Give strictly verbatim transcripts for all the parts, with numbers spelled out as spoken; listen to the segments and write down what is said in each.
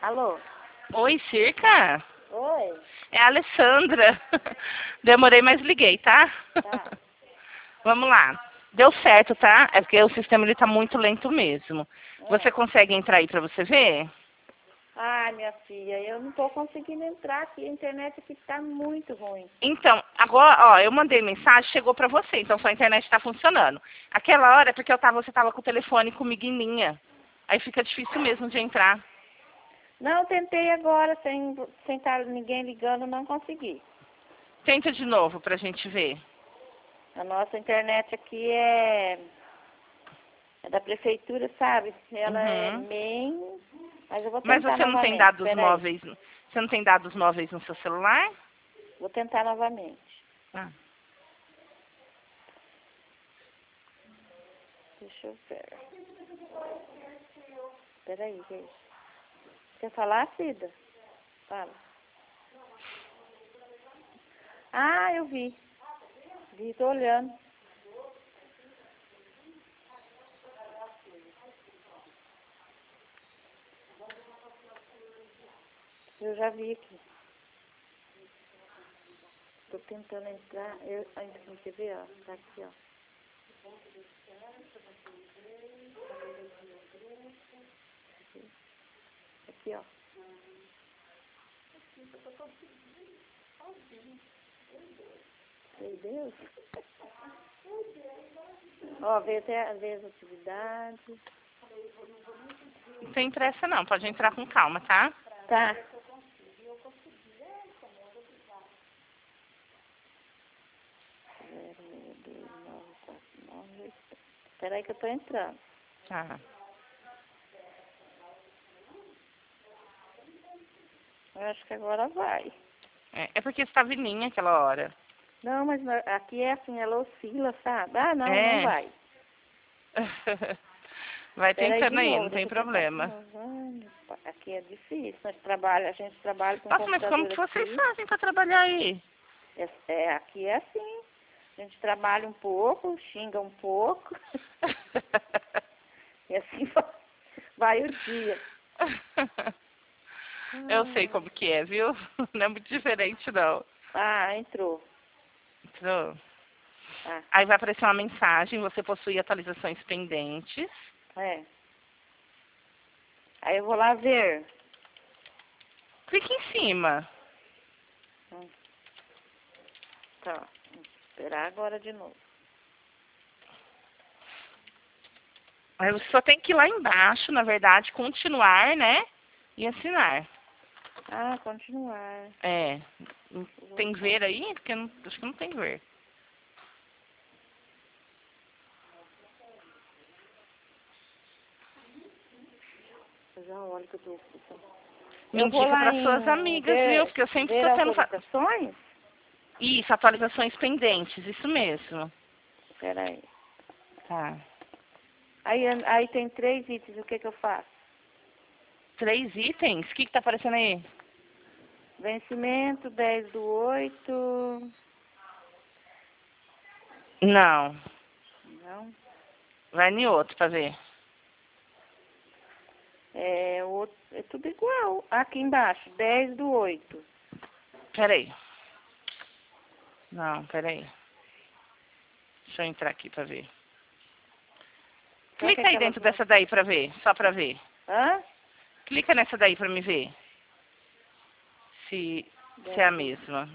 Alô? Oi, Circa? Oi? É a Alessandra. Demorei, mas liguei, tá? Tá. Vamos lá. Deu certo, tá? É porque o sistema ele tá muito lento mesmo. Você É. consegue entrar aí pra você ver? Ai, minha filha, eu não tô conseguindo entrar aqui. A internet aqui tá muito ruim. Então, agora, ó, eu mandei mensagem, chegou pra você, então sua internet tá funcionando. Aquela hora é porque eu tava, você tava com o telefone comigo em linha. Aí fica difícil mesmo de entrar. Não, tentei agora, sem, sem estar ninguém ligando, não consegui. Tenta de novo pra gente ver. A nossa internet aqui é, é da prefeitura, sabe? Ela é Uhum. bem... Mas eu vou Mas tentar você não tem novamente. dados Espera aí. móveis, você não tem dados móveis no seu celular? Vou tentar novamente. Ah. Deixa eu ver. Espera aí, gente. Quer falar, Cida? Fala. Ah, eu vi. Vi, tô olhando. Eu já vi aqui. Tô tentando entrar. Eu, ainda não quer ver, ó. Tá aqui, ó. Aqui, ó. Meu Deus. Ó, vê até ver as atividades. Não tem pressa não, pode entrar com calma, tá? Tá. zero, dois, nove, quatro, nove. Espera aí que eu tô entrando. Tá. Eu acho que agora vai. É, é porque estava em linha aquela hora. Não, mas na- aqui é assim, ela oscila, sabe? Ah, não, não É. vai. Vai Espera aí de tentando aí, novo, não tem deixa eu tentar de problema. novo. Ai, meu pai, aqui é difícil. Nós trabalha, a gente trabalha com Nossa, mas como computador que vocês aqui. fazem pra trabalhar aí? É, é, aqui é assim. A gente trabalha um pouco, xinga um pouco. E assim vai, vai o dia. Eu sei como que é, viu? Não é muito diferente, não. Ah, entrou. Então, Ah, aí vai aparecer uma mensagem, você possui atualizações pendentes. é. Aí eu vou lá ver. Clique em cima. Hum, Tá. Vou esperar agora de novo. Aí você só tem que ir lá embaixo, na verdade, continuar, né? E assinar. Ah, continuar. É. Tem ver aí? Porque eu não, acho que não tem ver. Eu já olho que eu tô... Me Eu vou indica lá para suas em amigas, viu? ver, Porque eu sempre ver estou tendo... fa- autorizações. Isso, atualizações pendentes, isso mesmo. Espera aí. Tá. Aí, aí tem três itens, o que que eu faço? Três itens? O que que tá aparecendo aí? Vencimento, dez do oito. Não. Não. Vai em outro pra ver. É, o, é tudo igual. Aqui embaixo, dez do oito. Peraí. Não, peraí. Deixa eu entrar aqui pra ver. Será que é Clica aí aquelas... dentro no- dessa daí pra ver, só pra ver. Hã? Clica nessa daí pra me ver. Se, se é a dez. mesma.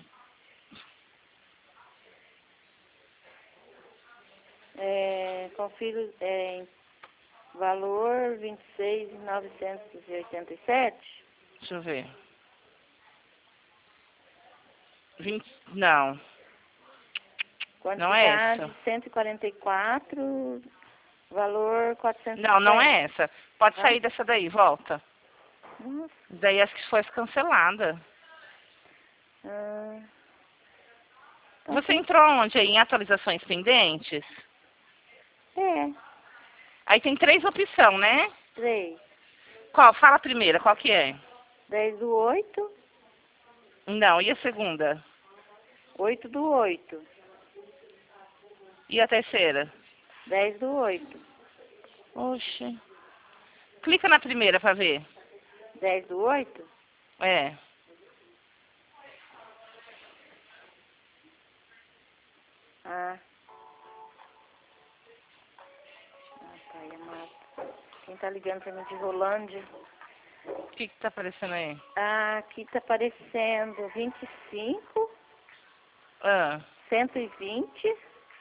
É, confiro é, em valor vinte e seis mil novecentos e oitenta e sete. Deixa eu ver. vinte... Não, não é Quantidade essa. cento e quarenta e quatro, valor quatrocentos e Não, não cinquenta. é essa. Pode Hã? sair dessa daí, volta. Nossa. Daí acho que foi cancelada. Ah, então Você tem... entrou onde aí? Em atualizações pendentes? É, Aí tem três opções, né? três. Qual? Fala a primeira, qual que é? dez do oito, Não, e a segunda? oito do oito. E a terceira? dez do oito. Oxe. Clica na primeira pra ver. dez do oito? É. Ah. Ah, pai amado. Quem tá ligando pra mim de Rolândia? O que que tá aparecendo aí? Ah, aqui tá aparecendo vinte e cinco, Ah. cento e vinte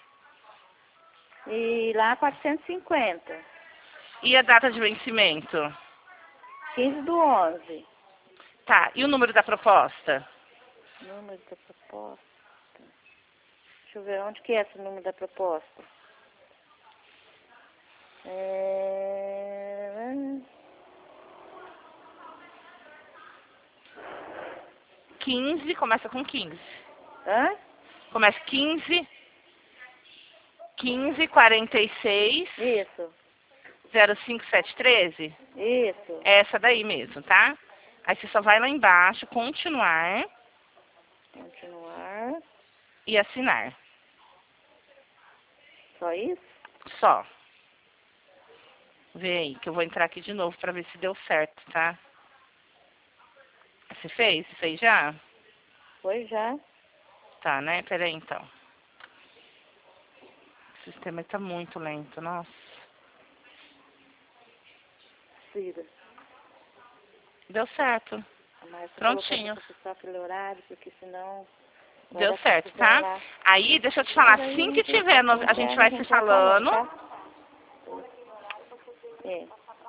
e lá quatrocentos e cinquenta. E a data de vencimento? quinze do onze. Tá, e o número da proposta? Número da proposta. Deixa eu ver onde que é esse número da proposta. É... quinze, começa com quinze. Hã? Começa quinze, quinze, quarenta e seis, Isso, zero cinco sete treze. isso. É essa daí mesmo, tá? Aí você só vai lá embaixo, continuar Continuar. e assinar. Só isso? Só. Vê aí, que eu vou entrar aqui de novo pra ver se deu certo, tá? Você fez isso aí já? Foi já. Tá, né? Pera aí, então. O sistema tá muito lento, nossa. Cida. Deu certo. A Márcia Prontinho. colocou pra só aquele horário, porque senão... vai Deu dar certo, confusão tá? lá. Aí, deixa eu te falar, Mas aí assim não que tem tiver, no- a paciência, gente a vai se gente vai falando, falando. tá? É.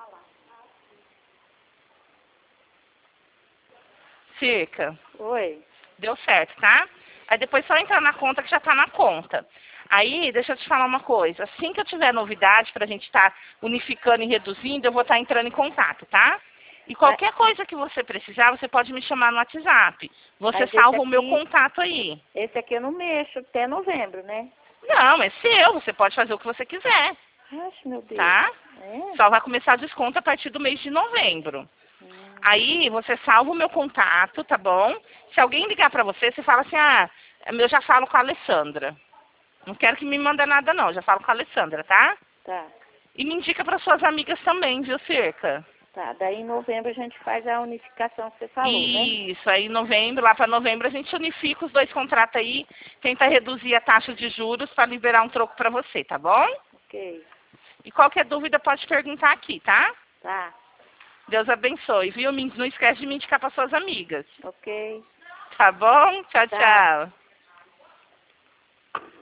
Fica. Oi. Deu certo, tá? Aí depois só entrar na conta que já tá na conta. Aí, deixa eu te falar uma coisa. Assim que eu tiver novidade pra gente estar unificando e reduzindo, eu vou estar entrando em contato, tá? E qualquer coisa que você precisar, você pode me chamar no WhatsApp. Você Mas esse salva o meu aqui- contato aí. Esse aqui eu não mexo até novembro, né? Não, é seu. Você pode fazer o que você quiser, Acho, meu Deus. tá? É? Só vai começar desconto a partir do mês de novembro. Hum. Aí você salva o meu contato, tá bom? Se alguém ligar pra você, você fala assim, ah, eu já falo com a Alessandra. Não quero que me manda nada não, já falo com a Alessandra, tá? Tá, E me indica para suas amigas também, viu, Circa? tá. Daí em novembro a gente faz a unificação que você falou, né? Isso, aí em novembro, lá para novembro, a gente unifica os dois contratos aí, tenta reduzir a taxa de juros para liberar um troco para você, tá bom? Ok. E qualquer dúvida pode perguntar aqui, tá? Tá, Deus abençoe, viu? Me- Não esquece de me indicar para suas amigas. ok. Tá bom? Tchau, Tá. tchau.